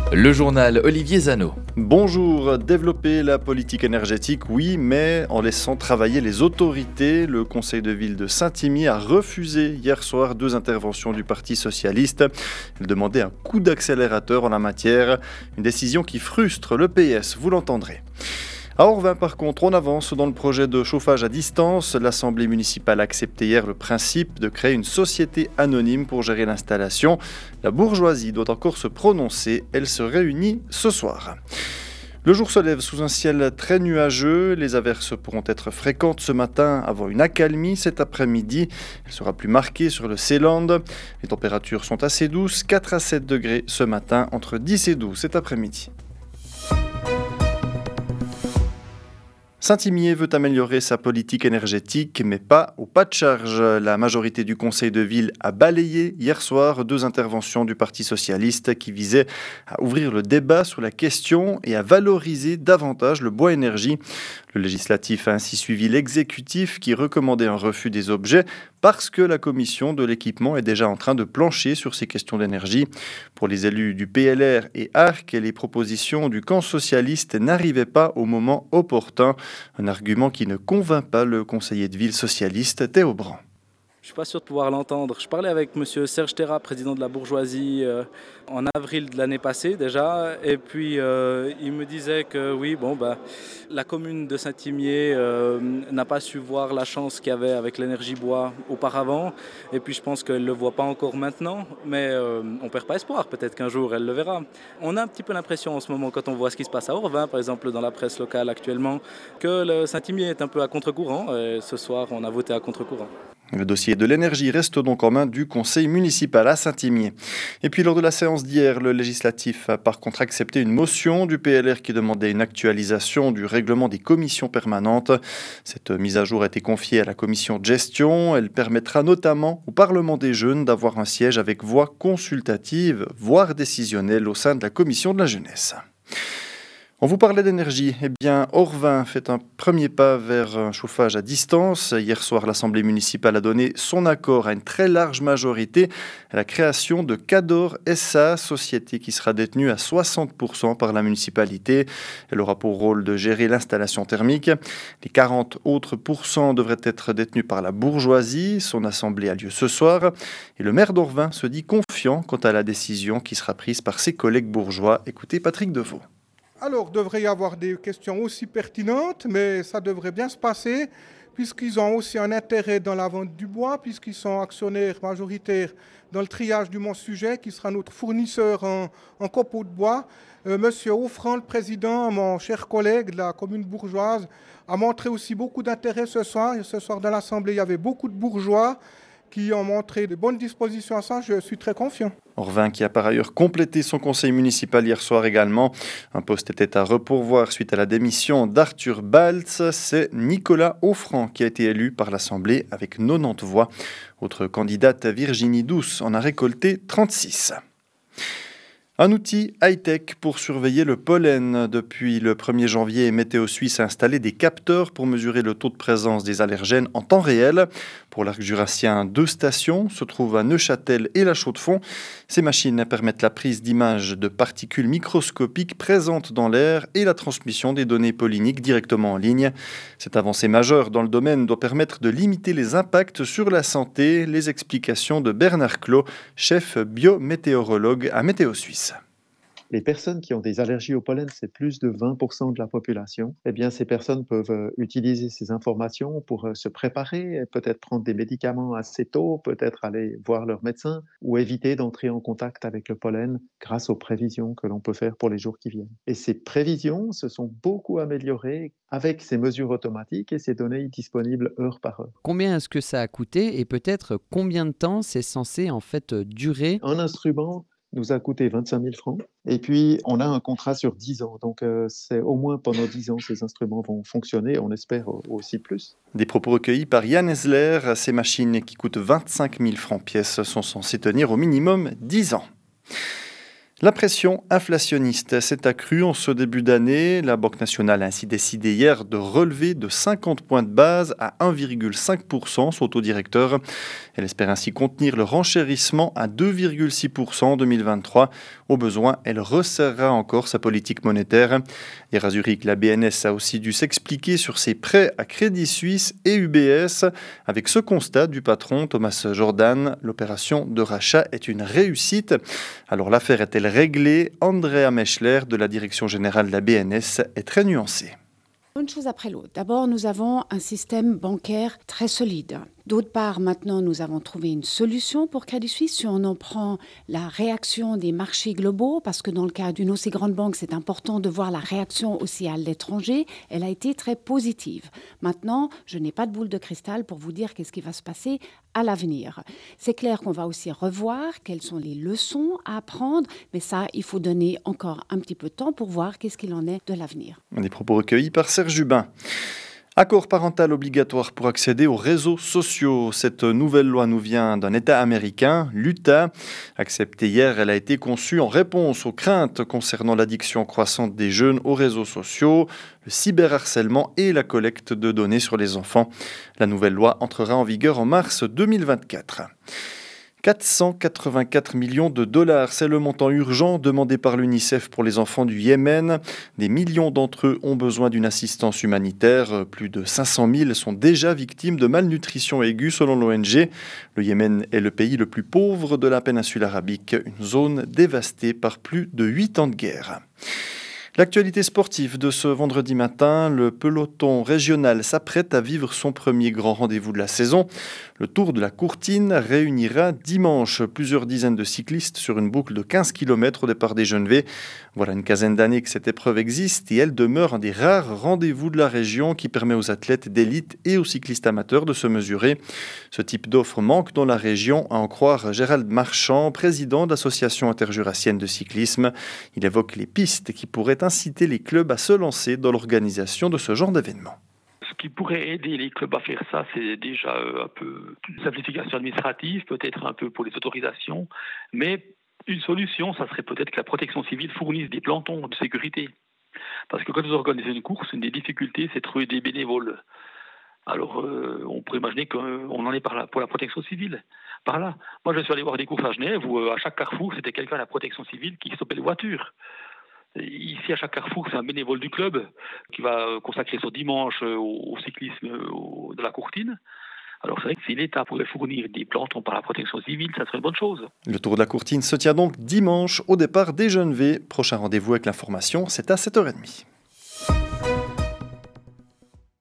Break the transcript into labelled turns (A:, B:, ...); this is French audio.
A: Le journal Olivier Zano.
B: Bonjour, développer la politique énergétique, oui, mais en laissant travailler les autorités. Le conseil de ville de Saint-Imier a refusé hier soir 2 interventions du Parti socialiste. Il demandait un coup d'accélérateur en la matière, une décision qui frustre le PS, vous l'entendrez. À Orvain, par contre, on avance dans le projet de chauffage à distance. L'Assemblée municipale a accepté hier le principe de créer une société anonyme pour gérer l'installation. La bourgeoisie doit encore se prononcer. Elle se réunit ce soir. Le jour se lève sous un ciel très nuageux. Les averses pourront être fréquentes ce matin avant une accalmie cet après-midi. Elle sera plus marquée sur le Seeland. Les températures sont assez douces, 4 à 7 degrés ce matin, entre 10 et 12 cet après-midi. Saint-Imier veut améliorer sa politique énergétique, mais pas au pas de charge. La majorité du conseil de ville a balayé hier soir 2 interventions du Parti socialiste qui visaient à ouvrir le débat sur la question et à valoriser davantage le bois énergie. Le législatif a ainsi suivi l'exécutif qui recommandait un refus des objets parce que la commission de l'équipement est déjà en train de plancher sur ces questions d'énergie. Pour les élus du PLR et ARC, les propositions du camp socialiste n'arrivaient pas au moment opportun. Un argument qui ne convainc pas le conseiller de ville socialiste Théo Brand.
C: Je ne suis pas sûr de pouvoir l'entendre. Je parlais avec M. Serge Terra, président de la bourgeoisie, en avril de l'année passée déjà. Et puis il me disait que oui, la commune de Saint-Imier n'a pas su voir la chance qu'il y avait avec l'énergie bois auparavant. Et puis je pense qu'elle ne le voit pas encore maintenant. Mais on ne perd pas espoir. Peut-être qu'un jour elle le verra. On a un petit peu l'impression en ce moment, quand on voit ce qui se passe à Orvain, par exemple dans la presse locale actuellement, que le Saint-Imier est un peu à contre-courant. Et ce soir, on a voté à contre-courant.
B: Le dossier de l'énergie reste donc en main du conseil municipal à Saint-Imier. Et puis lors de la séance d'hier, le législatif a par contre accepté une motion du PLR qui demandait une actualisation du règlement des commissions permanentes. Cette mise à jour a été confiée à la commission de gestion. Elle permettra notamment au Parlement des jeunes d'avoir un siège avec voix consultative, voire décisionnelle au sein de la commission de la jeunesse. On vous parlait d'énergie. Eh bien, Orvain fait un premier pas vers un chauffage à distance. Hier soir, l'Assemblée municipale a donné son accord à une très large majorité à la création de Cador SA, société qui sera détenue à 60% par la municipalité. Elle aura pour rôle de gérer l'installation thermique. Les 40 autres pourcents devraient être détenus par la bourgeoisie. Son assemblée a lieu ce soir. Et le maire d'Orvain se dit confiant quant à la décision qui sera prise par ses collègues bourgeois. Écoutez Patrick Deveau.
D: Alors, il devrait y avoir des questions aussi pertinentes, mais ça devrait bien se passer, puisqu'ils ont aussi un intérêt dans la vente du bois, puisqu'ils sont actionnaires majoritaires dans le triage du Mont-Sujet, qui sera notre fournisseur en copeaux de bois. Monsieur Offrand, le président, mon cher collègue de la commune bourgeoise, a montré aussi beaucoup d'intérêt ce soir. Et ce soir, dans l'Assemblée, il y avait beaucoup de bourgeois qui ont montré de bonnes dispositions à ça. Je suis très confiant.
B: Orvain qui a par ailleurs complété son conseil municipal hier soir également. Un poste était à repourvoir suite à la démission d'Arthur Baltz. C'est Nicolas Offrand qui a été élu par l'Assemblée avec 90 voix. Autre candidate, Virginie Douce, en a récolté 36. Un outil high-tech pour surveiller le pollen. Depuis le 1er janvier, Météo Suisse a installé des capteurs pour mesurer le taux de présence des allergènes en temps réel. Pour l'arc jurassien, 2 stations se trouvent à Neuchâtel et La Chaux-de-Fonds. Ces machines permettent la prise d'images de particules microscopiques présentes dans l'air et la transmission des données polliniques directement en ligne. Cette avancée majeure dans le domaine doit permettre de limiter les impacts sur la santé. Les explications de Bernard Clos, chef biométéorologue à Météo Suisse.
E: Les personnes qui ont des allergies au pollen, c'est plus de 20% de la population. Eh bien, ces personnes peuvent utiliser ces informations pour se préparer, peut-être prendre des médicaments assez tôt, peut-être aller voir leur médecin ou éviter d'entrer en contact avec le pollen grâce aux prévisions que l'on peut faire pour les jours qui viennent. Et ces prévisions se sont beaucoup améliorées avec ces mesures automatiques et ces données disponibles heure par heure.
F: Combien est-ce que ça a coûté et peut-être combien de temps c'est censé en fait durer ?
E: Un instrument nous a coûté 25 000 francs. Et puis, on a un contrat sur 10 ans. Donc, c'est au moins pendant 10 ans, ces instruments vont fonctionner. On espère aussi plus.
B: Des propos recueillis par Yann Esler. Ces machines qui coûtent 25 000 francs pièce sont censées tenir au minimum 10 ans. La pression inflationniste s'est accrue en ce début d'année. La Banque nationale a ainsi décidé hier de relever de 50 points de base à 1,5% son taux directeur. Elle espère ainsi contenir le renchérissement à 2,6% en 2023. Au besoin, elle resserrera encore sa politique monétaire. Et à Zurich, la BNS a aussi dû s'expliquer sur ses prêts à Crédit Suisse et UBS. Avec ce constat du patron Thomas Jordan, l'opération de rachat est une réussite. Alors l'affaire est-elle réglée? Andrea Meschler de la direction générale de la BNS est très nuancée.
G: Une chose après l'autre. D'abord, nous avons un système bancaire très solide. D'autre part, maintenant, nous avons trouvé une solution pour Crédit Suisse. Si on en prend la réaction des marchés globaux, parce que dans le cas d'une aussi grande banque, c'est important de voir la réaction aussi à l'étranger, elle a été très positive. Maintenant, je n'ai pas de boule de cristal pour vous dire qu'est-ce qui va se passer à l'avenir. C'est clair qu'on va aussi revoir quelles sont les leçons à apprendre, mais ça, il faut donner encore un petit peu de temps pour voir qu'est-ce qu'il en est de l'avenir.
B: Des propos recueillis par Serge Jubin. Accord parental obligatoire pour accéder aux réseaux sociaux. Cette nouvelle loi nous vient d'un État américain, l'Utah. Acceptée hier, elle a été conçue en réponse aux craintes concernant l'addiction croissante des jeunes aux réseaux sociaux, le cyberharcèlement et la collecte de données sur les enfants. La nouvelle loi entrera en vigueur en mars 2024. 484 millions de dollars, c'est le montant urgent demandé par l'UNICEF pour les enfants du Yémen. Des millions d'entre eux ont besoin d'une assistance humanitaire. Plus de 500 000 sont déjà victimes de malnutrition aiguë selon l'ONG. Le Yémen est le pays le plus pauvre de la péninsule arabique, une zone dévastée par plus de 8 ans de guerre. L'actualité sportive de ce vendredi matin, le peloton régional s'apprête à vivre son premier grand rendez-vous de la saison. Le Tour de la Courtine réunira dimanche plusieurs dizaines de cyclistes sur une boucle de 15 km au départ des Genevais. Voilà une quinzaine d'années que cette épreuve existe et elle demeure un des rares rendez-vous de la région qui permet aux athlètes d'élite et aux cyclistes amateurs de se mesurer. Ce type d'offre manque dans la région, à en croire Gérald Marchand, président de l'Association interjurassienne de cyclisme. Il évoque les pistes qui pourraient inciter les clubs à se lancer dans l'organisation de ce genre d'événement.
H: Ce qui pourrait aider les clubs à faire ça, c'est déjà un peu une simplification administrative, peut-être un peu pour les autorisations, mais une solution, ça serait peut-être que la protection civile fournisse des plantons de sécurité. Parce que quand vous organisez une course, une des difficultés, c'est de trouver des bénévoles. Alors, on pourrait imaginer qu'on en est par là, pour la protection civile. Par là. Moi, je suis allé voir des courses à Genève où à chaque carrefour, c'était quelqu'un à la protection civile qui stoppait les voitures. Ici, à chaque carrefour, c'est un bénévole du club qui va consacrer son dimanche au cyclisme de la Courtine. Alors c'est vrai que si l'État pourrait fournir des plantons par la protection civile, ça serait une bonne chose.
B: Le Tour de la Courtine se tient donc dimanche au départ des Genevais. Prochain rendez-vous avec l'information, c'est à 7h30.